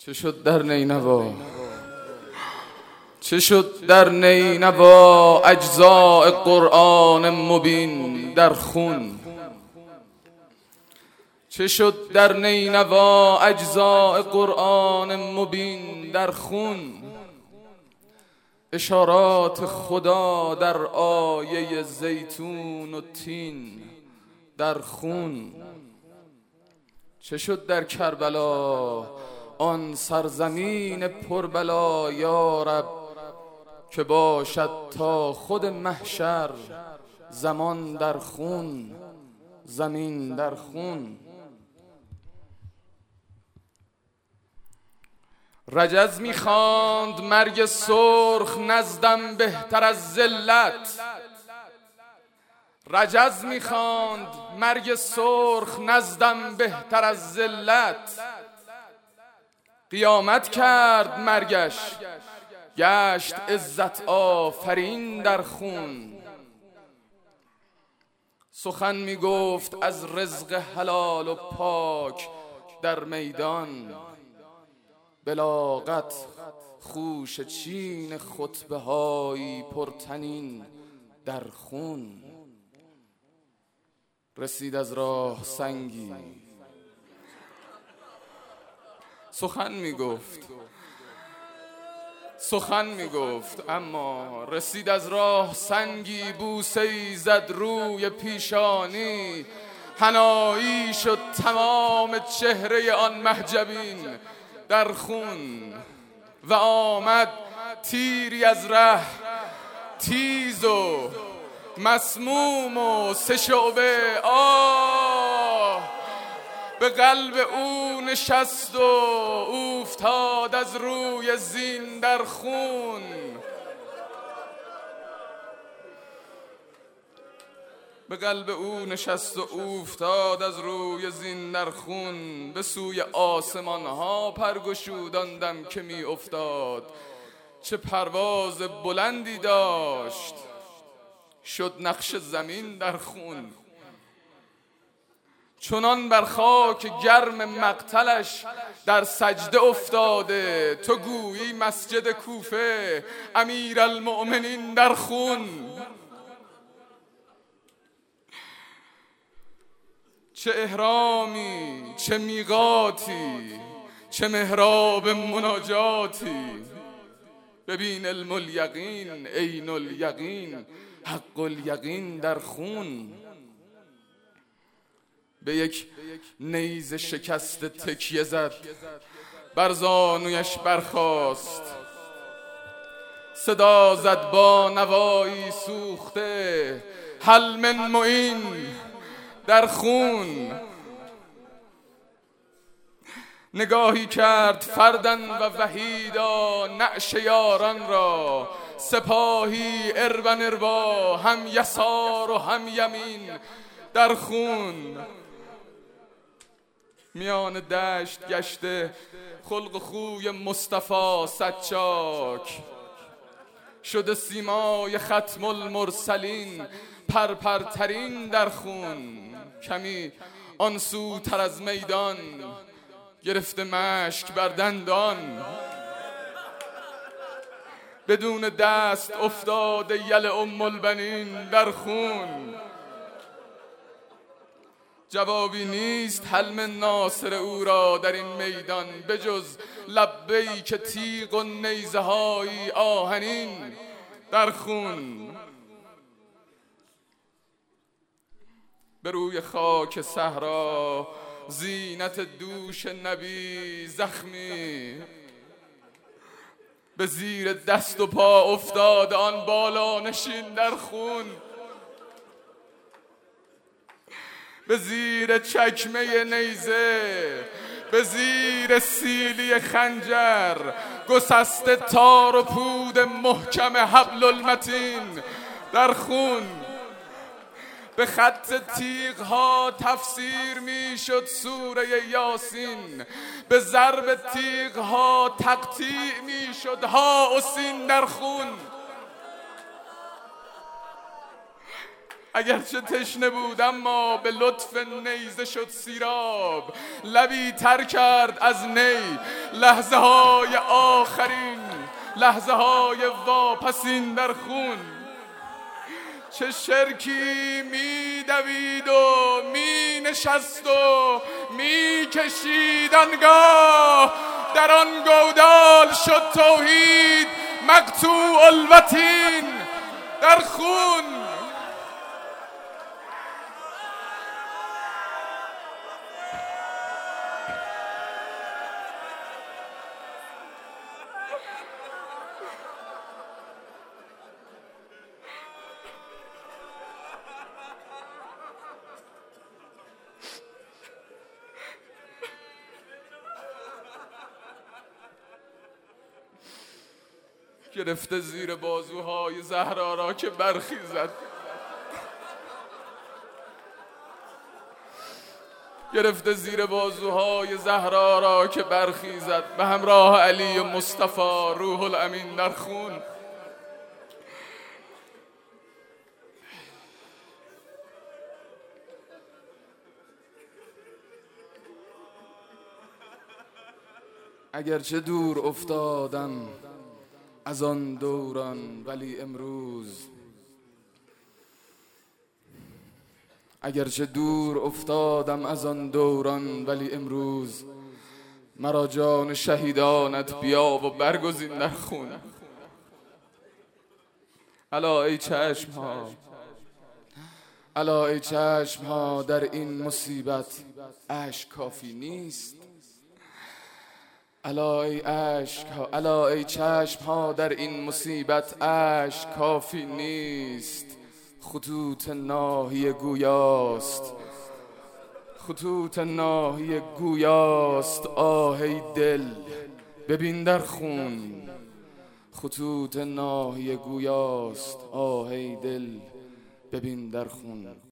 چه شد در نینوا؟ چه شد در نینوا اجزاء قرآن مبین در خون؟ چه شد در نینوا اجزاء قرآن مبین در خون؟ اشارات خدا در آیه زیتون و تین در خون. چه شد در کربلا آن سرزمین پربلا یا رب که باشد تا خود محشر زمان در خون، زمین در خون. رجز می‌خواند مرگ سرخ نزدم بهتر از ذلت. رجز می‌خواند مرگ سرخ نزدم بهتر از ذلت. قیامت کرد مرگش گشت عزت آفرین در خون. سخن میگفت از رزق حلال و پاک در میدان، بلاغت خوش چین خطبه های پرتنین در خون. رسید از راه سنگی سخن میگفت اما رسید از راه سنگی بوسه‌ای زد روی پیشانی. حنایی شد تمام چهره آن محجبین در خون و آمد تیری از ره تیز و مسموم و سه شعبه به قلب او نشست و اوفتاد از روی زین در خون. به قلب او نشست و اوفتاد از روی زین در خون. به سوی آسمان ها پرگشوداندم که می افتاد. چه پرواز بلندی داشت شد نقش زمین در خون. چنان بر خاک گرم مقتلش در سجده افتاده، تو گویی مسجد کوفه امیرالمؤمنین در خون. چه احرامی، چه میقاتی، چه محراب مناجاتی. ببین علم الیقین، عین الیقین، حق الیقین در خون. به یک نیزه شکست تکیه زد، بر زانویش برخاست. صدا زد با نوایی سوخته، هل من معین در خون. نگاهی کرد فردن و وحیدا نعش یاران را، سپاهی اربن اربا هم یسار و هم یمین در خون. میان دشت گشته خلق و خوی مصطفی سچاک، شده سیمای ختم المرسلین پرپرترین در خون. کمی آن سوتر از میدان گرفته مشک بر دندان، بدون دست افتاده یل ام البنین در خون. جوابی نیست حلم ناصر او را در این میدان بجز لبیک تیغ و نیزه های آهنین در خون. به روی خاک صحرا زینت دوش نبی زخمی، به زیر دست و پا افتاد آن بالا نشین در خون. به زیر چکمه نیزه، به زیر سیلی خنجر، گسسته تار و پود محکم حبل المتین در خون. به خط تیغ ها تفسیر می شد سوره یاسین، به ضرب تیغ ها تقطیع می شد ها و سین در خون. اگرچه تشنه بود اما به لطف نیزه شد سیراب. لبی تر کرد از نی لحظه های آخرین، لحظه های واپسین در خون. چه شرکی می دوید و می نشست و می کشید آنگاه، در آن گودال شد توحید مقطوع الوتین در خون. گرفته زیر بازوهای زهرا را که برخیزد، گرفته زیر بازوهای زهرا را که برخیزد، به همراه علی و مصطفی روح الامین در خون. اگرچه دور افتادم از آن دوران ولی امروز، اگرچه دور افتادم از آن دوران ولی امروز، مرا جان شهیدانت بیا و برگزین در خون. الا ای چشم ها، الا ای چشم ها، در این مصیبت اشک کافی نیست. الا ای اشک ها، الا ای چشم ها، در این مصیبت اشک کافی نیست. خطوط ناحیه گویاست، خطوط ناحیه گویاست، آه ای دل ببین در خون. خطوط ناحیه گویاست، آه ای دل ببین در خون.